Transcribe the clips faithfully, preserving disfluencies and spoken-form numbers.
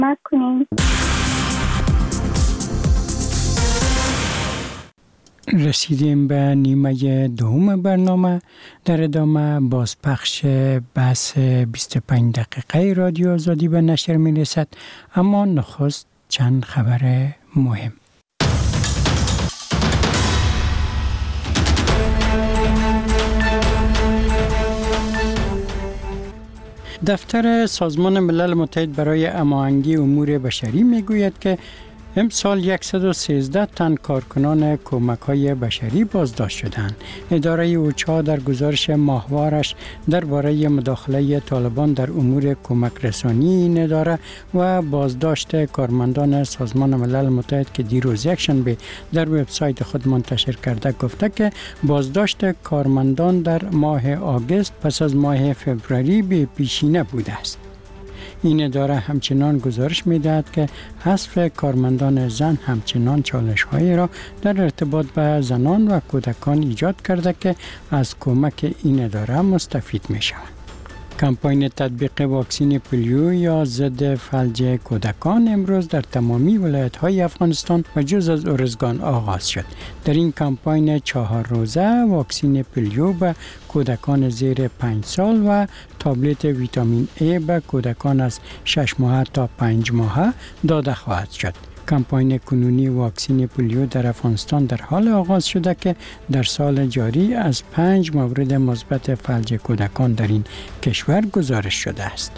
کمک کنین. رسیدیم به نیمه دوم برنامه. در ادامه بازپخش بحث بیست و پنج دقیقه رادیو آزادی به نشر می رسد، اما نخست چند خبر مهم. دفتر سازمان ملل متحد برای هماهنگی امور بشری می گوید که امسال صد و سیزده تن کارکنان کمک‌های بشری بازداشت شدند. اداره اوچا در گزارش ماهوارش درباره مداخله طالبان در امور کمک رسانی این اداره و بازداشت کارمندان سازمان ملل متحد که دیروز یکشنبه در وبسایت خود منتشر کرده گفته که بازداشت کارمندان در ماه آگوست پس از ماه فوریه به پیشینه بوده است. این اداره همچنان گزارش می‌دهد که حذف کارمندان زن همچنان چالش‌هایی را در ارتباط به زنان و کودکان ایجاد کرده که از کمک این اداره مستفید می‌شوند. کمپاین تطبیق واکسن پولیو یا ضد فلج کودکان امروز در تمامی ولایت‌های افغانستان و جز از ارزگان آغاز شد. در این کمپاین چهار روزه واکسن پولیو به کودکان زیر پنج سال و تابلت ویتامین ای به کودکان از شش ماه تا پنج ماه داده خواهد شد. کمپاین کنونی واکسن پولیو در افغانستان در حال آغاز شده که در سال جاری از پنج مورد مثبت فلج کودکان در این کشور گزارش شده است.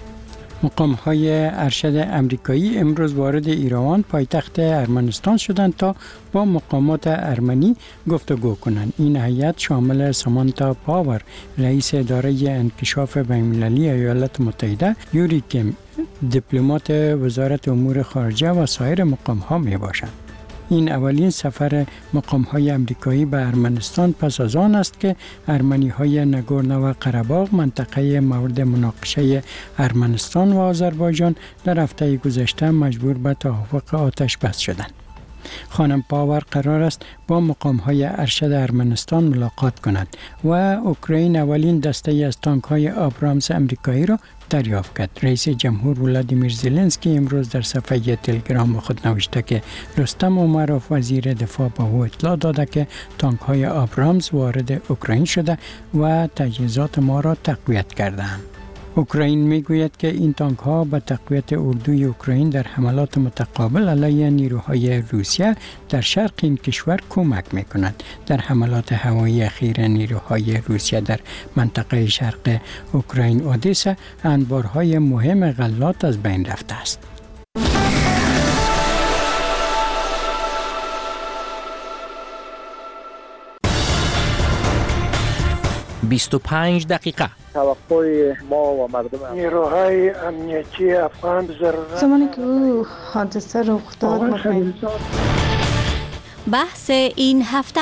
مقام‌های ارشد امریکایی امروز وارد ایروان پایتخت ارمنستان شدند تا با مقامات ارمنی گفتگو کنند. این هیئت شامل سامانتا پاور، رئیس اداره انکشاف بین‌المللی ایالات متحده، یوری کیم، دیپلمات وزارت امور خارجه و سایر مقام‌ها میباشند. این اولین سفر مقام‌های امریکایی به ارمنستان پس از آن است که ارمنی‌های نگورنو و قره‌باغ منطقه مورد مناقشه ارمنستان و آذربایجان در هفته گذشته مجبور به توافق آتش بس شدند. خانم پاور قرار است با مقام‌های ارشد ارمنستان ملاقات کند و اوکراین اولین دسته از تانک‌های آبرامز امریکایی را دریافت کرد. رئیس جمهور ولادیمیر زلنسکی امروز در صفحه تلگرام خود نوشته که رستم امروف وزیر دفاع به او اطلاع داده که تانک‌های آبرامز وارد اوکراین شده و تجهیزات ما را تقویت کردند. اوکراین میگوید که این تانک ها به تقویت اردوی اوکراین در حملات متقابل علیه نیروهای روسیه در شرق این کشور کمک میکنند. در حملات هوایی اخیر نیروهای روسیه در منطقه شرق اوکراین اودسا انبارهای مهم غلات از بین رفته است. بیست و پنج دقیقه توقع ما و مردم نیروهای امنیتی افغان ضرورت زمانی که او حادثه رخ داد بحث این هفته.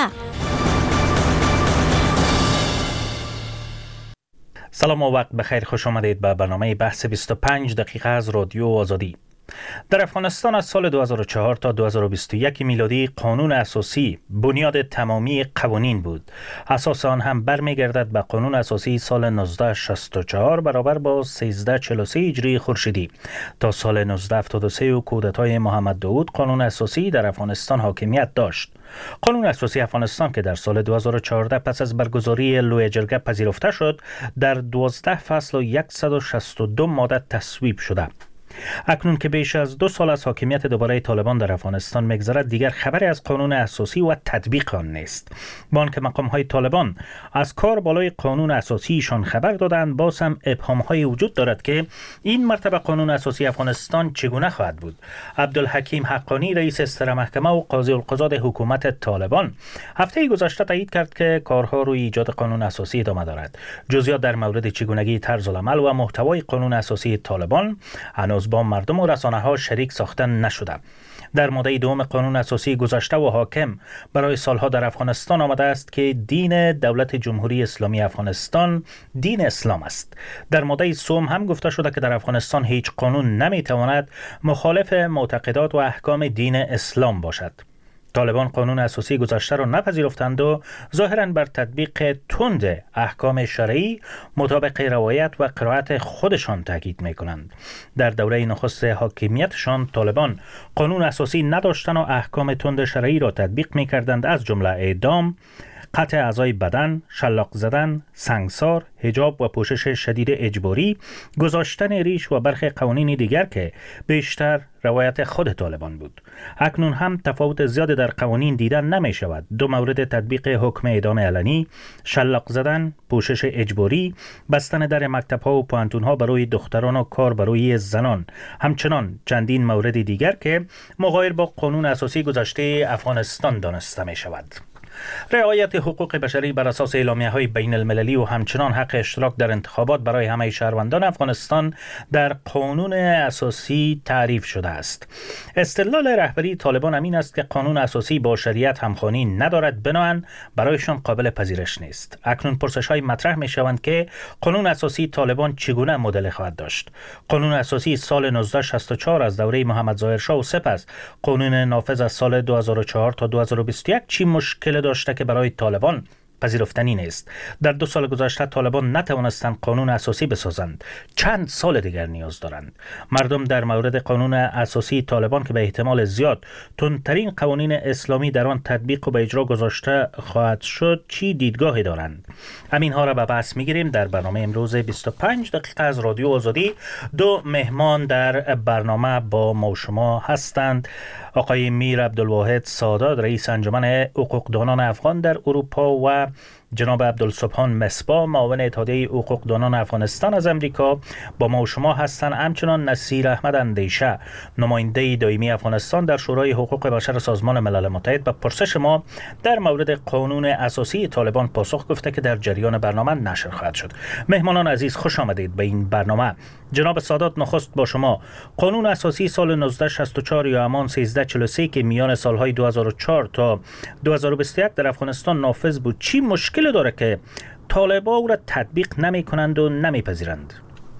سلام و وقت بخیر، خوش آمدید به برنامه بحث بیست و پنج دقیقه از رادیو آزادی. در افغانستان از سال دو هزار و چهار تا دو هزار و بیست و یک میلادی قانون اساسی بنیاد تمامی قوانین بود. اساس آن هم برمیگردد به قانون اساسی سال نوزده شصت و چهار برابر با سیزده چهل و سه هجری خورشیدی. تا سال نوزده هفتاد و سه و کودتای محمد داود قانون اساسی در افغانستان حاکمیت داشت. قانون اساسی افغانستان که در سال دو هزار و چهارده پس از برگزاری لوی جرگه پذیرفته شد، در دوازده فصل و صد و شصت و دو ماده تصویب شده. اکنون که بیش از دو سال از حاکمیت دوباره طالبان در افغانستان می‌گذرد، دیگر خبری از قانون اساسی و تطبیق آن نیست. با آنکه مقام‌های طالبان از کار بالای قانون اساسیشان خبر دادند، باز هم ابهام‌های وجود دارد که این مرتبه قانون اساسی افغانستان چگونه خواهد بود. عبدالحکیم حقانی رئیس استر محکمه و قاضی القضات حکومت طالبان هفته گذشته تایید کرد که کارها روی ایجاد قانون اساسی ادامه دارد. جزئیات در مورد چگونگی طرز العمل و محتوای قانون اساسی طالبان هنوز با مردم و رسانه‌ها شریک ساخته نشده. در ماده دوم قانون اساسی گذشته و حاکم برای سالها در افغانستان آمده است که دین دولت جمهوری اسلامی افغانستان دین اسلام است. در ماده سوم هم گفته شده که در افغانستان هیچ قانون نمیتواند مخالف معتقدات و احکام دین اسلام باشد. طالبان قانون اساسی گذشته را نپذیرفتند و ظاهراً بر تطبیق تند احکام شرعی مطابق روایت و قرائت خودشان تاکید می‌کنند. در دوره نخست حاکمیتشان طالبان قانون اساسی نداشتند و احکام تند شرعی را تطبیق می‌کردند، از جمله اعدام، قطع اعضای بدن، شلاق زدن، سنگسار، حجاب و پوشش شدید اجباری، گذاشتن ریش و برخی قوانین دیگر که بیشتر روایت خود طالبان بود. اکنون هم تفاوت زیاد در قوانین دیدن نمی شود. دو مورد تطبیق حکم اعدام علنی، شلاق زدن، پوشش اجباری، بستن در مکتب‌ها و پوهنتون‌ها برای دختران و کار برای زنان، همچنان چندین مورد دیگر که مغایر با قانون اساسی گذشته افغانستان دانسته می شود. رعایت حقوق بشری بر اساس اعلامیه‌های بین المللی و همچنان حق اشتراک در انتخابات برای همه شهروندان افغانستان در قانون اساسی تعریف شده است. استدلال رهبری طالبان امین است که قانون اساسی با شریعت همخوانی ندارد، بنابراین برایشان قابل پذیرش نیست. اکنون پرسش‌های مطرح می‌شوند که قانون اساسی طالبان چگونه مدل خواهد داشت. قانون اساسی سال نوزده صد و شصت و چهار از دوره محمد ظاهر شاه و سپس قانون نافذ از سال دو هزار و چهار تا دو هزار و بیست و یک چی مشکل داشته که برای طالبان پذیرفتنی نیست؟ در دو سال گذشته طالبان نتوانستند قانون اساسی بسازند، چند سال دیگر نیاز دارند. مردم در مورد قانون اساسی طالبان که به احتمال زیاد تندترین قوانین اسلامی در آن تطبیق و به اجرا گذاشته خواهد شد چی دیدگاهی دارند؟ همین ها را به بحث میگیریم در برنامه امروز بیست و پنج دقیقه از رادیو آزادی. دو مهمان در برنامه با ما شما هستند. آقای میر عبدالواحد سادات، رئیس انجمن حقوقدانان افغان در اروپا، و جناب عبدالسبحان مصباح، معاون اتحادیه حقوقدانان افغانستان از امریکا با ما و شما هستند. همچنان نصیر احمد اندیشه، نماینده دائمی افغانستان در شورای حقوق بشر سازمان ملل متحد، به پرسش ما در مورد قانون اساسی طالبان پاسخ گفته که در جریان برنامه نشر خواهد شد. مهمانان عزیز، خوش آمدید به این برنامه. جناب سادات، نخست با شما. قانون اساسی سال نوزده صد و شصت و چهار یا همان سیزده چهل و سه که میان سالهای دو هزار و چهار تا دو هزار و بیست و یک در افغانستان نافذ بود، چی مشکل داره که طالبان او را تطبیق نمی کنند و نمی پذیرند؟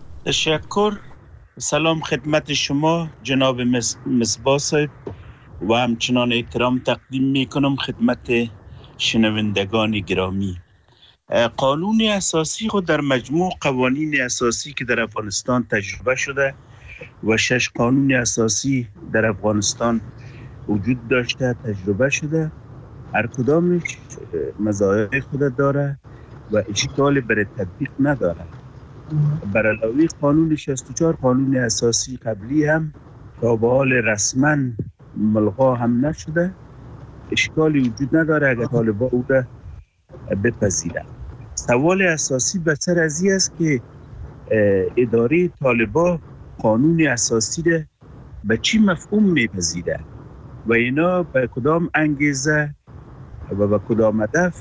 تشکر. سلام خدمت شما جناب مصباح صاحب و همچنان احترام تقدیم می کنم خدمت شنوندگان گرامی. قانون اساسی خود در مجموع قوانین اساسی که در افغانستان تجربه شده و شش قانون اساسی در افغانستان وجود داشته تجربه شده، هر کدامش مزایای خود داره و اشکال برای تطبیق نداره. بر علاوه قانون شصت و چهار قانون اساسی قبلی هم تا به حال رسما ملغا هم نشده، اشکالی وجود نداره اگر طالبان او را بپذیرند. سوال اساسی به سر از این است که اداره طالبان قانون اساسی را به چی مفهوم میپذیره و اینا به کدام انگیزه و به کدام هدف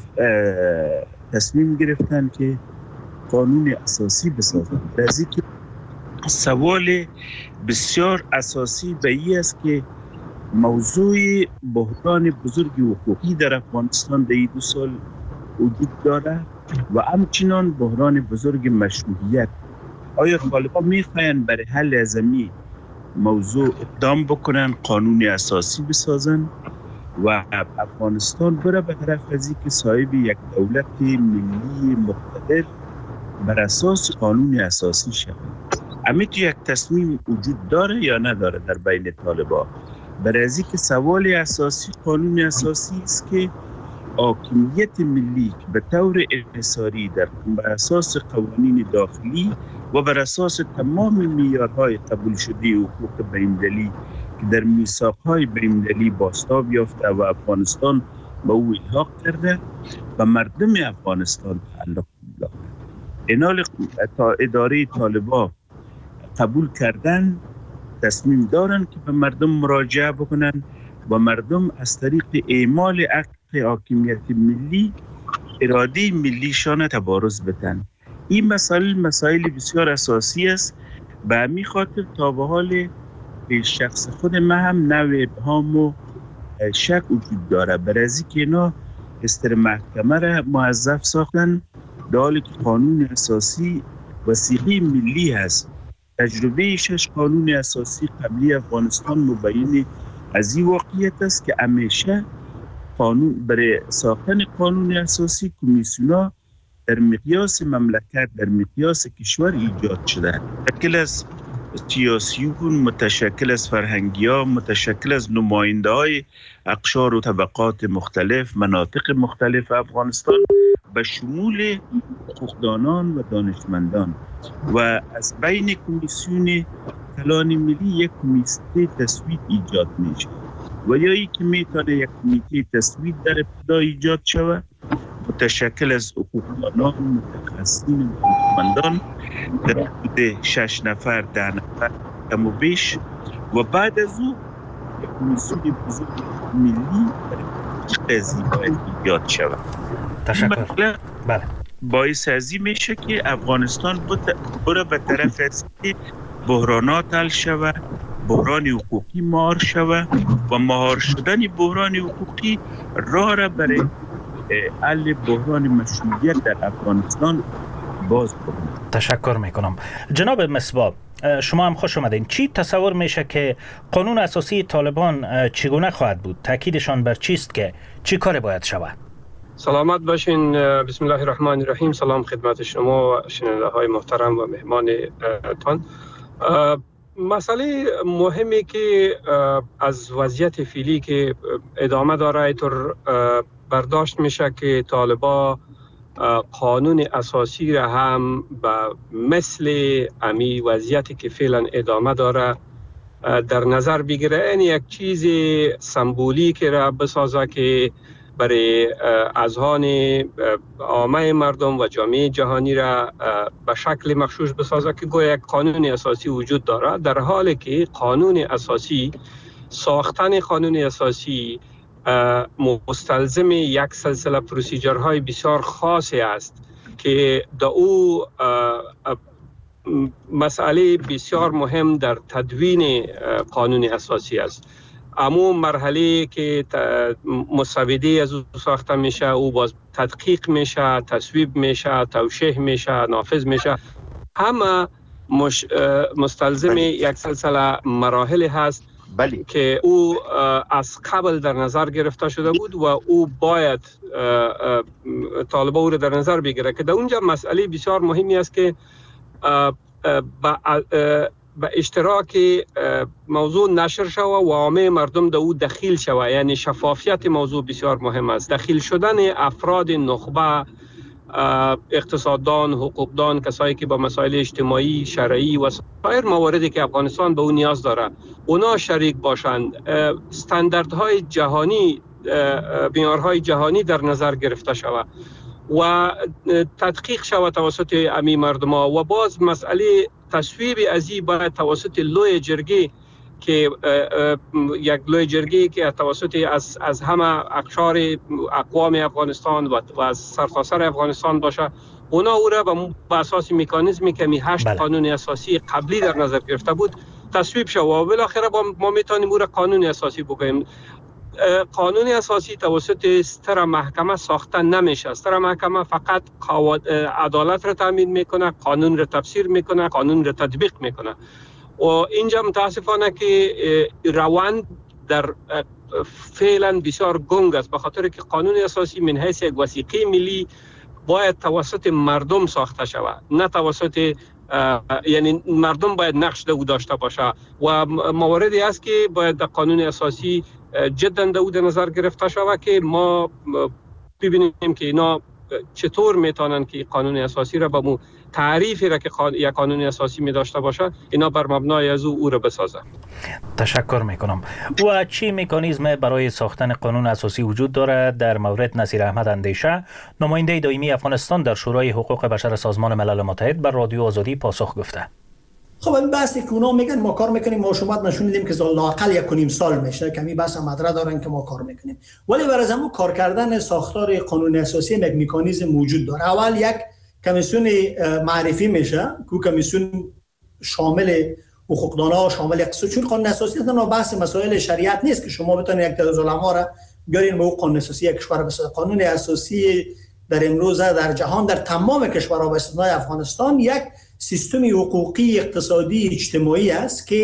تصمیم گرفتن که قانون اساسی بسازن. از اینکه سوال بسیار اساسی به این است که موضوع بحران بزرگ حقوقی در افغانستان در این دو سال وجود داره و همچنان بحران بزرگ مشروعیت. آیا طالبان میخواین برای حل از این موضوع اقدام بکنن، قانون اساسی بسازن و افغانستان بره به طرف از که صاحب یک دولت ملی مقتدر بر اساس قانون اساسی شود؟ همین یک تصمیم وجود داره یا نداره در بین طالبان؟ برای از که سوال اساسی قانون اساسی است که حاکمیت ملی که به طور انحصاری در بر اساس قوانین داخلی و بر اساس تمام معیارهای قبول شده حقوق بین‌المللی که در میثاق‌های بین‌المللی بازتاب یافته و افغانستان به او الحاق کرده و مردم افغانستان تعلق دارد. اینال تا اداره طالبان قبول کردن، تصمیم دارن که به مردم مراجعه بکنن و مردم از طریق اعمال حق حاکمیت ملی اراده ملیشان تبارز بدن. این مسائل مسائل بسیار اساسی است. به همین خاطر تا به حال به شخص خود من هم نوع ابهام و شک وجود داره. برای از اینکه اینا استر محکمه را موظف ساختن، در حالی که قانون اساسی وثیقه ملی هست. تجربه شش قانون اساسی قبلی افغانستان مبین از این واقعیت است که همیشه قانون برای ساختن قانون اساسی کمیسیونا در مقیاس مملکت، در مقیاس کشور ایجاد شده، متشکل از سیاسیون، متشکل از فرهنگی ها، متشکل از نماینده های اقشار و طبقات مختلف، مناطق مختلف افغانستان به شمول حقوقدانان و دانشمندان، و از بین کمیسیون کلان ملی یک کمیته تصویت ایجاد میشه و یا ای که میتونه یک کمیته تصویت در ابتدا ایجاد شود متشکل از حقوقدانان، متخصصین و دانشمندان در حدود شش نفر، ده نفر کم و بیش، و بعد از او یک کمیسیون بزرگ ملی در قضیه باید ایجاد شود. تشکر. بله. باعث ازی میشه که افغانستان بره به طرف از که بحرانات حل شود، بحران حقوقی مهار شود و مهار شدن بحران حقوقی راه را برای حل بحران مشروعیت در افغانستان باز کنید. تشکر میکنم. جناب مصباح، شما هم خوش آمدین. چی تصور میشه که قانون اساسی طالبان چگونه خواهد بود؟ تاکیدشان بر چیست که چی کار باید شود؟ سلامت باشین. بسم الله الرحمن الرحیم. سلام خدمت شما و شنونده های محترم و مهمان تان. مسئله مهمی که از وضعیت فعلی که ادامه داره اینطور برداشت میشه که طالبا قانون اساسی را هم به مثل امی وضعیتی که فعلا ادامه داره در نظر بگیره. این یک چیز سمبولیک را بسازه که برای اذهان عامه مردم و جامعه جهانی را به شکل مغشوش بسازه که گویا یک قانون اساسی وجود داره، در حالی که قانون اساسی، ساختن قانون اساسی مستلزم یک سلسله پروسیجرهای بسیار خاصی است که در او مسئله بسیار مهم در تدوین قانون اساسی است. اما مرحله که مسوده از او ساخته میشه، او باز تدقیق میشه، تصویب میشه، توشیح میشه، نافذ میشه، همه مش مستلزم بله. یک سلسله مراحل هست بله. که او از قبل در نظر گرفته شده بود و او باید طالبا او را در نظر بگیره که در اونجا مسئله بسیار مهمی است که به اشتراک موضوع نشر شوه و عامه مردم در او دخیل شوه. یعنی شفافیت موضوع بسیار مهم است. دخیل شدن افراد نخبه، اقتصاددان، حقوقدان، کسایی که با مسائل اجتماعی، شرعی و سایر مواردی که افغانستان به اون نیاز داره اونا شریک باشند، استانداردهای جهانی، معیارهای جهانی در نظر گرفته شود و تدقیق شود توسط امی مردم ها. و باز مسئله تصویب ازی باید توسط لوی جرگه که یک لوی جرگه که توسط از از همه اقشار اقوام افغانستان و از سرتاسر افغانستان باشه، اونا او را به اساس مکانیزمی که می هشت بله. قانون اساسی قبلی در نظر گرفته بود تصویب شود و بالاخره ما میتونیم او را قانون اساسی بکنیم. قانون اساسی توسط ستر محکمه ساخته نمیشه. ستر محکمه فقط عدالت را تامین میکنه، قانون را تفسیر میکنه، قانون را تطبیق میکنه و اینجا متاسفانه که روند در فعلا بسیار گنگ است، به خاطر که قانون اساسی من حیث یک وثیقه ملی باید توسط مردم ساخته شود، نه توسط یعنی مردم باید نقش در او داشته باشه و مواردی است که باید در قانون اساسی جدا در او در نظر گرفته شود که ما ببینیم که اینا چطور میتونن که قانون اساسی را به مو تعریفی را که یک قانون اساسی می داشته باشه اینا بر مبنای از او او را بسازه. تشکر میکنم. و چی مکانیزم برای ساختن قانون اساسی وجود دارد؟ در مورد نصیر احمد اندیشه، نماینده دائمی افغانستان در شورای حقوق بشر سازمان ملل متحد، بر رادیو آزادی پاسخ گفته. خب این بحثی که اونا میگن ما کار میکنیم، ما شما نشون میدیم که لااقل یک و نیم سال میشه کمی بحث مدرک دارن که ما کار میکنیم، ولی برای همون کار کردن ساختار قانون اساسی یک مکانیزم وجود داره. اول یک کمیسیون معرفی میشه که کمیسیون شامل حقوقدانها، شامل اقتصاد، چون قانون اساسی تنها بحث مسائل شریعت نیست که شما بتونید یک تعداد علما را بیارین به قانون اساسی یک کشور بسازید. قانون اساسی در امروزه در جهان در تمام کشورها به استثنای افغانستان یک سیستم حقوقی، اقتصادی، اجتماعی است که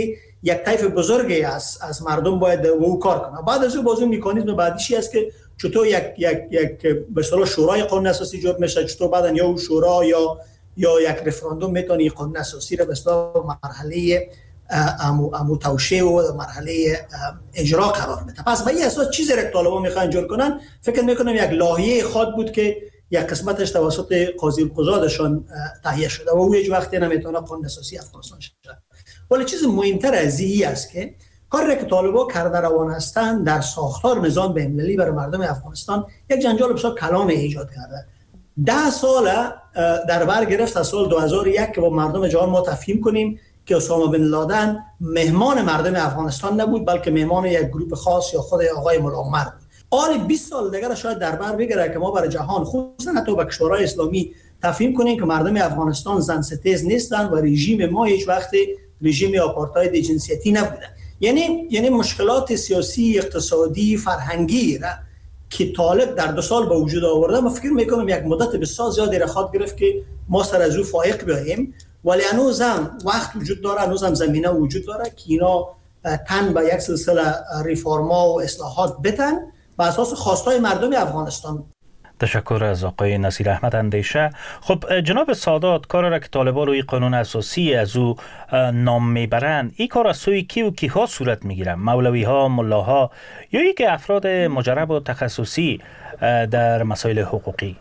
یک طیف بزرگی از از مردم باید او کار کنه. بعد از اون بازو مکانیزم بعدیشی است که چطور یک یک یک به اصطلاح شورای قانون اساسی جور میشه، چطور بعداً یا او شورا یا یا یک رفراندوم میتونه قانون اساسی را به اصطلاح مرحله امو امو توشیع و مرحله اجرا قرار بده. پس به این اساس چیزی را طالبان میخوان جور کنن، فکر میکنم یک لایحه خود بود که یک قسمتش توسط قاضی القضاتشان تهیه شده و او هیچ وقتی نمیتونه قانون اساسی افغانستان شده. ولی چیز مهمتر از این است که کاری که طالبان کرده روان هستند در ساختار نظام بین‌المللی برای مردم افغانستان یک جنجال بسیار کلان ایجاد کرده. ده سال در بر گرفت از سال دو هزار و یک که با مردم جهان ما تفهیم کنیم که اسامه بن لادن مهمان مردم افغانستان نبود، بلکه مهمان یک گروه خاص یا خود آقای ملا عمر بود. حالا بیست سال دیگر شاید در بر بگیره که ما برای جهان خصوصا حتی به کشورهای اسلامی تفهیم کنیم که مردم افغانستان زن ستیز نیستند و رژیم ما هیچ وقت رژیم آپارتاید جنسیتی نبوده. یعنی یعنی مشکلات سیاسی، اقتصادی، فرهنگی را که طالب در دو سال به وجود آورده، من فکر میکنم یک مدت بسیار زیادی را خواهد گرفت که ما سر از او فائق بیاییم. ولی هنوزم وقت وجود داره، هنوزم زمینه وجود داره که اینا تن به یک سلسله ریفورما و اصلاحات بتن بر اساس خواستای مردم افغانستان. تشکر از آقای نصیر احمد اندیشه. خب جناب سادات، کار را که طالبان روی قانون اساسی از او نام میبرند، این کار از سوی کی و کیها صورت میگیره؟ مولوی ها، ملاها یا ای که افراد مجرب و تخصصی در مسائل حقوقی؟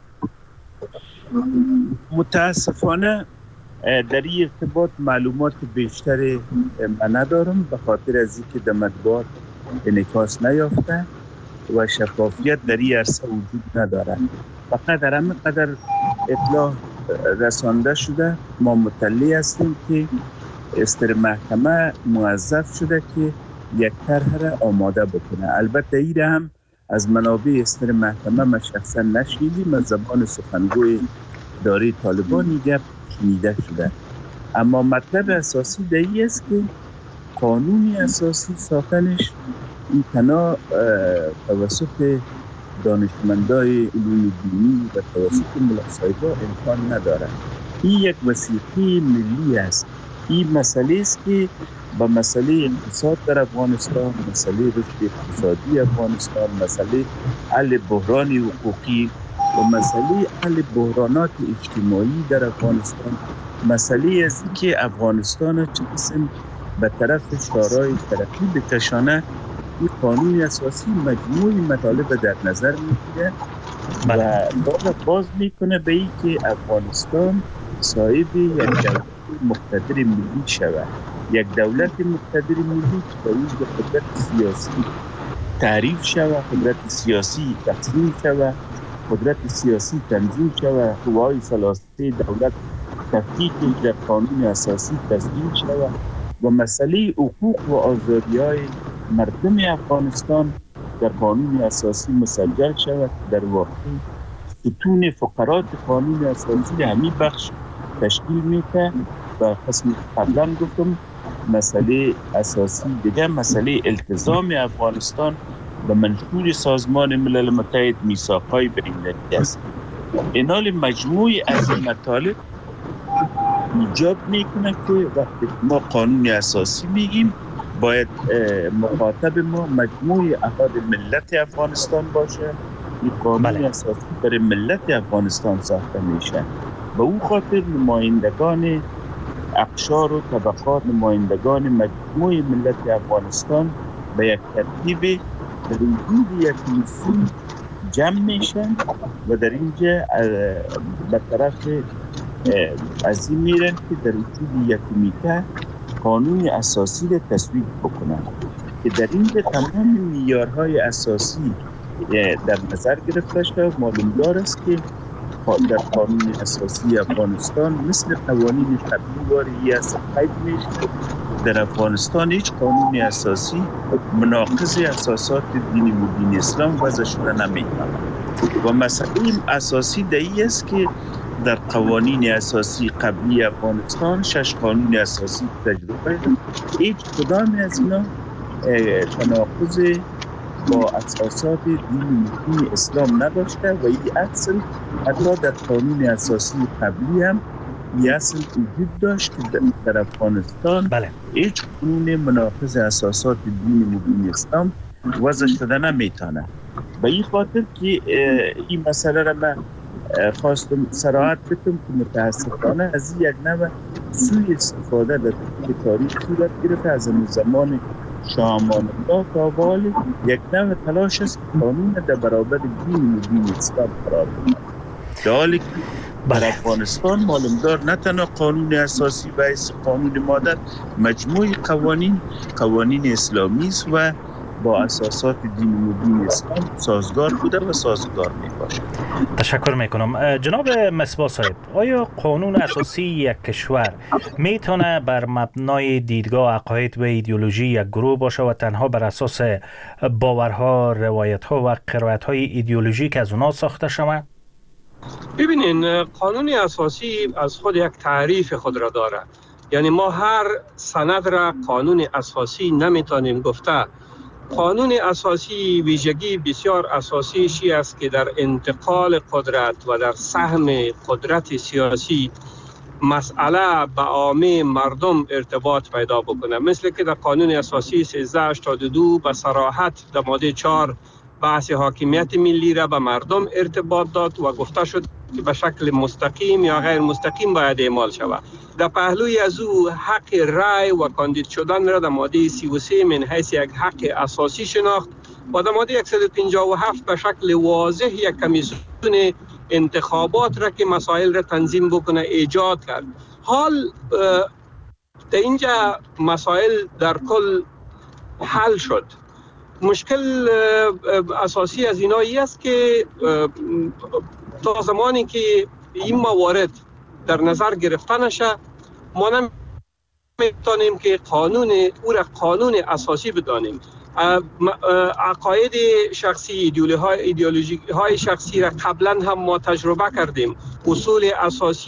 متاسفانه در این ارتباط معلومات بیشتری من ندارم، به خاطر از اینکه در مطبوعات انعکاس نیافته و شفافیت در این عرصه وجود نداره. فقط در همین قدر اطلاع رسانده شده، ما مطلع هستیم که استر محکمه موظف شده که یک طرح را آماده بکنه. البته این هم از منابع استر محکمه من شخصا نشنیدیم، از زبان سخنگوی اداره طالبان گپ شنیده شده. اما مطلب اساسی در این است که قانون اساسی ساختنش این تنها توسط دانشمندای علوم دینی و توسط ملاصاحبا امکان نداره. این یک وثیقه ملی است. این مسئله است که با مسئله اقتصاد در افغانستان، مسئله رشد اقتصادی افغانستان، مسئله حل بحران حقوقی و مسئله حل بحرانات اجتماعی در افغانستان، مسئله از که افغانستان چه قسم به طرف شورای ترقی بکشانه، این قانون اساسی مجموعی مطالب در نظر میگیره و باز میکنه به این که افغانستان صاحب یک دولت مقتدر ملی شود. یک دولت مقتدر ملی که باید قدرت سیاسی تعریف شود، قدرت سیاسی تقسیم شود، قدرت سیاسی تنظیم شود، قوای ثلاثه دولت تفکیک در قانون اساسی تضمین شود و مسئله حقوق و آزادی‌های مردم افغانستان در قانون اساسی مسجل شود. در واقع ستون فقرات قانون اساسی همین بخش تشکیل میده و قسم قبلا گفتم مسئله اساسی دیگه مسئله التزام افغانستان به منشور سازمان ملل متحد میثاق‌های بین‌المللی است. اینال مجموعی از مطالب ایجاب میکنه که وقتی ما قانون اساسی میگیم باید مخاطب ما مجموعی افراد ملت افغانستان باشه. این قانون بله. اساسی برای ملت افغانستان ساخته میشه. به اون خاطر نمایندگان اقشار و طبقات، نمایندگان مجموعی ملت افغانستان به یک ترتیب در وجود یک مسئول جمع میشن و در اینجا به طرف از این میرن که در وجود یک کمیته قانون اساسی را تصویب بکنن که در اینجا تمام معیارهای اساسی در نظر گرفته شده. معلومدار است که در قانون اساسی افغانستان مثل قوانین قبلی واری است قید میشه. در افغانستان هیچ قانون اساسی مناقض اساسات دینی و دین اسلام وضع شده نمی‌کنه و مسئله اساسی در این است که در قوانین اساسی قبلی افغانستان شش قانون اساسی تجربه هیچ کدام از اینا تناقض با اساسات دین و دین اسلام نداشته و این اصل حتی در قانون اساسی قبلی هم این اصل وجود داشت که در افغانستان بله. هیچ قانون مناقض اساسات دین مبین اسلام وضع شده نمیتونه. به این خاطر که این مسئله را من خواستم صراحت بکنم که متاسفانه از یک نوع سوی استفاده در طول تاریخ صورت گرفته از زمان شاه امان الله تا حال یک نوع تلاش است که قانون در برابر دین مبین اسلام قرار بدهد. در حالی که در افغانستان معلومدار نه تنها قانون اساسی و قانون مادر، مجموعه قوانین قوانین اسلامی است و با اساسات دین مبین اسلام سازگار بوده و سازگار میباشد. تشکر میکنم. جناب مصباح صاحب، آیا قانون اساسی یک کشور میتونه بر مبنای دیدگاه عقاید و ایدئولوژی یک گروه باشه و تنها بر اساس باورها، روایتها و قرائت‌های ایدئولوژیک از اونا ساخته شود؟ ببینین، قانون اساسی از خود یک تعریف خود را داره. یعنی ما هر سند را قانون اساسی نمیتونیم گفته. قانون اساسی ویژگی بسیار اساسیشی است که در انتقال قدرت و در سهم قدرت سیاسی مسئله به عامه مردم ارتباط پیدا بکنه. مثل که در قانون اساسی سیزده هشتاد و دو به صراحت در ماده چهار بحث حاکمیت ملی را به مردم ارتباط داد و گفته شد که به شکل مستقیم یا غیر مستقیم باید اعمال شود. در پهلوی از او حق رای و کاندید شدن را در ماده سی و سه من حیث یک حق اساسی شناخت و در ماده صد و پنجاه و هفت به شکل واضح یک کمیسیون انتخابات را که مسائل را تنظیم بکنه ایجاد کرد. حال در اینجا مسائل در کل حل شد. مشکل اساسی از اینایی است که تا زمانی که این موارد در نظر گرفته نشه ما نمیتونیم که قانون او را قانون اساسی بدانیم. عقاید شخصی، ایدئولوژی های شخصی را قبلا هم ما تجربه کردیم. اصول اساسی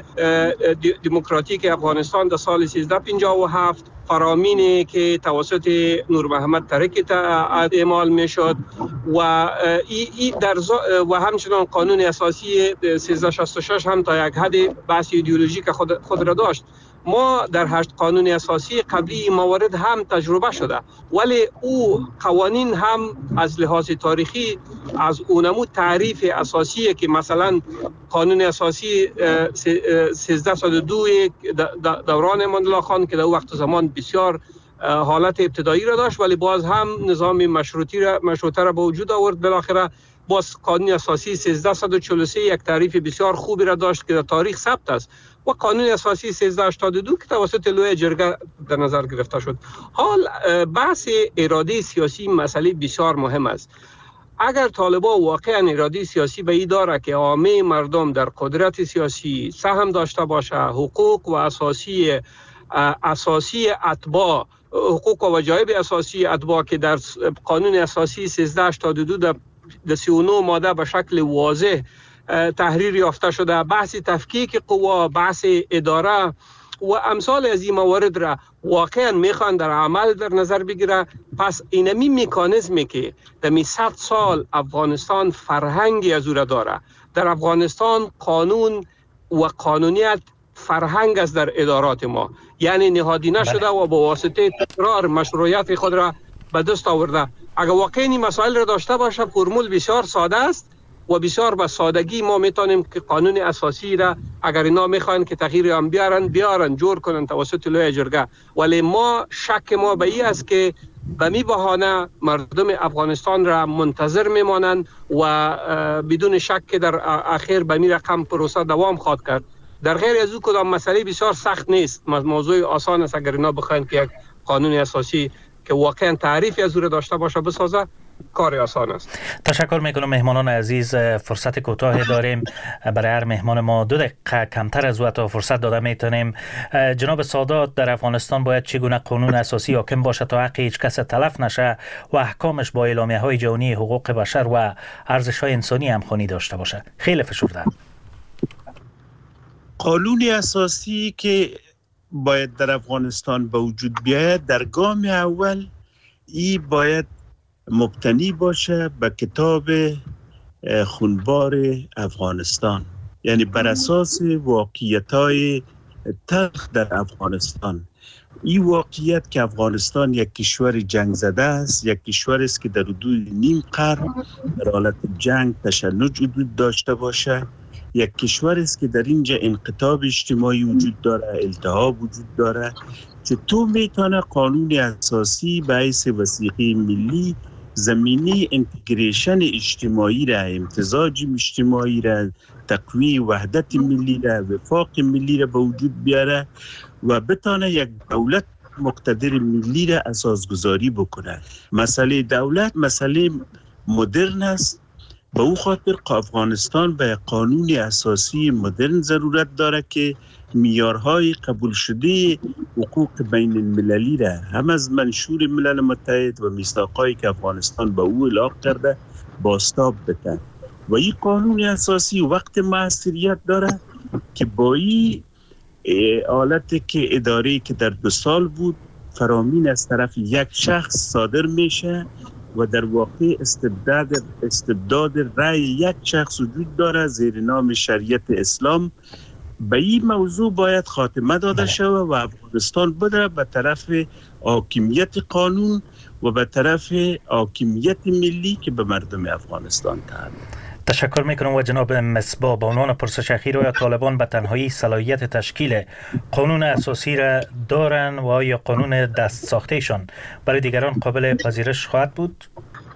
دموکراتیک افغانستان در سال سیزده پنجاه و هفت، فرامینی که توسط نور محمد ترکی اعمال می شد و ای ای در و همچنان قانون اساسی سیزده شصت و شش هم تا یک حد بحث ایدئولوژیک خود, خود را داشت. ما در هشت قانون اساسی قبلی موارد هم تجربه شده، ولی او قوانین هم از لحاظ تاریخی از اونمو تعریف اساسیه که مثلا قانون اساسی سیزده صد و دو دوران امان الله خان که در وقت زمان بسیار حالت ابتدایی را داشت ولی باز هم نظام مشروطی را مشروطه را به وجود آورد. بالاخره باز قانون اساسی سیزده صد و چهل و سه یک تعریف بسیار خوبی را داشت که در تاریخ ثبت است و قانون اساسی سیزده هشتاد و دو که توسط لوی جرگه در نظر گرفته شد. حال بحث اراده سیاسی مسئله بسیار مهم است. اگر طالبان واقعا اراده سیاسی به این داره که عامه مردم در قدرت سیاسی سهم داشته باشه، حقوق و اساسی اساسی اتباع، حقوق و وجایب اساسی اتباع که در قانون اساسی سیزده هشتاد و دو در سی و نه ماده به شکل واضح تحریر یافته شده، بحث تفکیک قوا، بحث اداره و امثال از این موارد را واقعا میخوان در عمل در نظر بگیره، پس اینمی مکانیزمی که در صد سال افغانستان فرهنگی از او را داره. در افغانستان قانون و قانونیت فرهنگ است در ادارات ما، یعنی نهادی نشده و با واسطه تکرار مشروعیت خود را به دست آورده. اگر واقعا این مسائل را داشته باشه فرمول بسیار ساده است و بسیار به سادگی ما میتونیم که قانون اساسی را اگر اینا میخوان که تغییر هم بیارن بیارن جور کنن توسط لوی جرگه، ولی ما شک ما به این است که به می بهانه مردم افغانستان را منتظر میمانند و بدون شک که در اخیر به می رقم پروسه دوام خواهد کرد. در غیر از او کدام مسئله بسیار سخت نیست، موضوع آسان است اگر اینا بخواین که یک قانون اساسی که واقعا تعریفی از او را داشته باشه بسازه، کار آسان است. تشکر میکنم. مهمانان عزیز، فرصت کوتاه داریم، برای هر مهمان ما دو دقیقه کمتر از وقت فرصت داده میتونیم. جناب سادات، در افغانستان باید چگونه قانون اساسی حاکم باشه تا حق هیچ کس تلف نشه و احکامش با اعلامیه های جهانی حقوق بشر و ارزش های انسانی همخوانی داشته باشه؟ خیلی فشرده. قانون اساسی که باید در افغانستان به وجود بیاید در گام اول ای باید مبتنی باشه به کتاب خونبار افغانستان یعنی بر اساس واقعیت‌های تلخ در افغانستان. این واقعیت که افغانستان یک کشور جنگ زده است، یک کشور است که در حدود نیم قرن در حالت جنگ تشنج وجود داشته باشه، یک کشور است که در اینجا انقطاع اجتماعی وجود داره، التهاب وجود داره. چطور میتونه قانون اساسی به حیث وثیقه ملی زمینه انتگریشن اجتماعی را، امتزاج اجتماعی را، تقویه وحدت ملی را، وفاق ملی را به وجود بیاره و بتانه یک دولت مقتدر ملی را اساسگذاری بکنه؟ مسئله دولت مسئله مدرن است. به او خاطر افغانستان به قانون اساسی مدرن ضرورت داره که معیارهای قبول شده حقوق بین المللی را هم از منشور ملل متحد و میثاقایی که افغانستان به او اعلام کرده بازتاب بده. و این قانون اساسی وقت موثریت داره که با این حالتی که اداره که در دو سال بود فرامین از طرف یک شخص صادر میشه و در واقع استبداد استبداد رأی یک شخص وجود داره زیر نام شریعت اسلام. به این موضوع باید خاتمه داده شود و افغانستان بره به طرف حاکمیت قانون و به طرف حاکمیت ملی که به مردم افغانستان تعلق. تشکر میکنم. و جناب مصباح، به عنوان پرسش اخیر، آیا طالبان به تنهایی صلاحیت تشکیل قانون اساسی را دارن و آیا قانون دست ساختهشان برای دیگران قابل پذیرش خواهد بود؟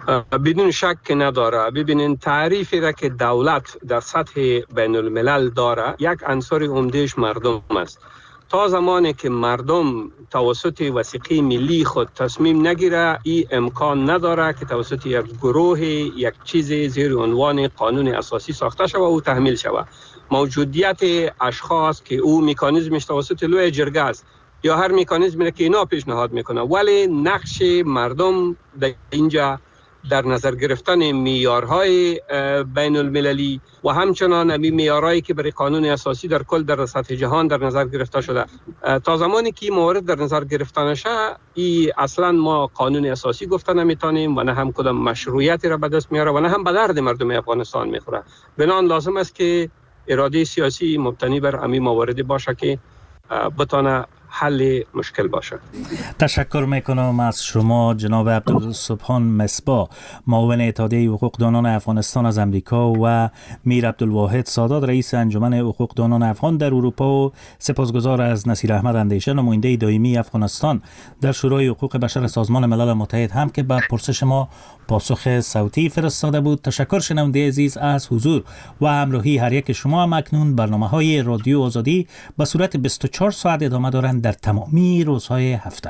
بدون شک نداره. ببینین تعریفی را که دولت در سطح بین الملل داره، یک عنصر عمدهش مردم است. تا زمانی که مردم توسط وثیقه ملی خود تصمیم نگیره، این امکان نداره که توسط یک گروه یک چیز زیر عنوان قانون اساسی ساخته شود و تحمیل شود. موجودیت اشخاص که او مکانیزمش توسط لوی جرگه است یا هر مکانیزمی که اینا پیشنهاد میکنه، ولی نقش مردم در اینجا در نظر گرفتن معیارهای بین المللی و همچنان امی معیارهایی که برای قانون اساسی در کل در سطح جهان در نظر گرفته شده، تا زمانی که این موارد در نظر گرفته نشه، ای اصلا ما قانون اساسی گفته نمیتونیم و نه هم کدام مشروعیتی را به دست میاره و نه هم به درد مردم افغانستان میخوره. بنابراین لازم است که اراده سیاسی مبتنی بر امی مواردی باشه که بتونه حل مشکل باشه. تشکر میکنم از شما جناب عبدالسبحان مصباح، معاون اتحادیه حقوقدانان افغانستان از امریکا، و میر عبدالواحد سادات، رئیس انجمن حقوقدانان افغان در اروپا، و سپاسگزار از نصیر احمد اندیشه، نماینده دائمی افغانستان در شورای حقوق بشر سازمان ملل متحد، هم که به پرسش ما پاسخ صوتی فرستاده بود. تشکر شنونده عزیز از حضور و همراهی هر یک شما. هم اکنون برنامه‌های رادیو آزادی به صورت بیست و چهار ساعت ادامه دارند در تمامی روزهای هفته.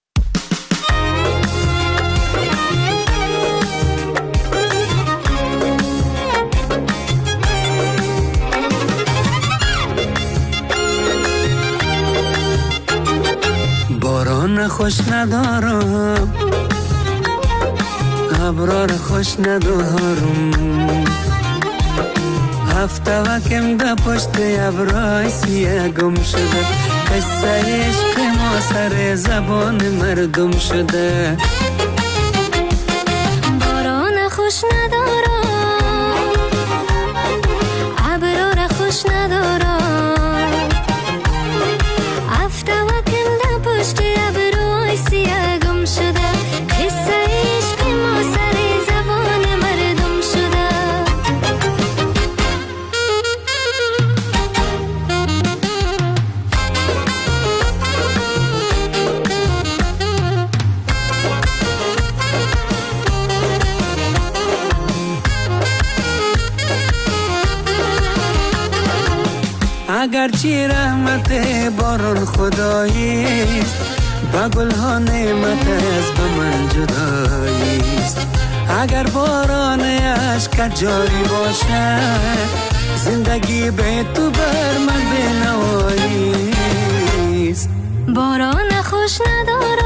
باران خوش ندارم، ابرار خوش ندارم، هفته وکم ده پشت ابرای سیه گم شده، قصه عشق ما سر زبان مردم شده. باران خوش ندارم، ابرار خوش ندارم، هفته وکم ده پشت ابرای سیه گم شده، قصه عشق ما سر زبان مردم شده. اگرچه رحمت باران خداییست، با گلها نعمت از به من جداییست. اگر باران عشق جاری باشه، زندگی به تو بر من بنواییست. باران خوش ندارم،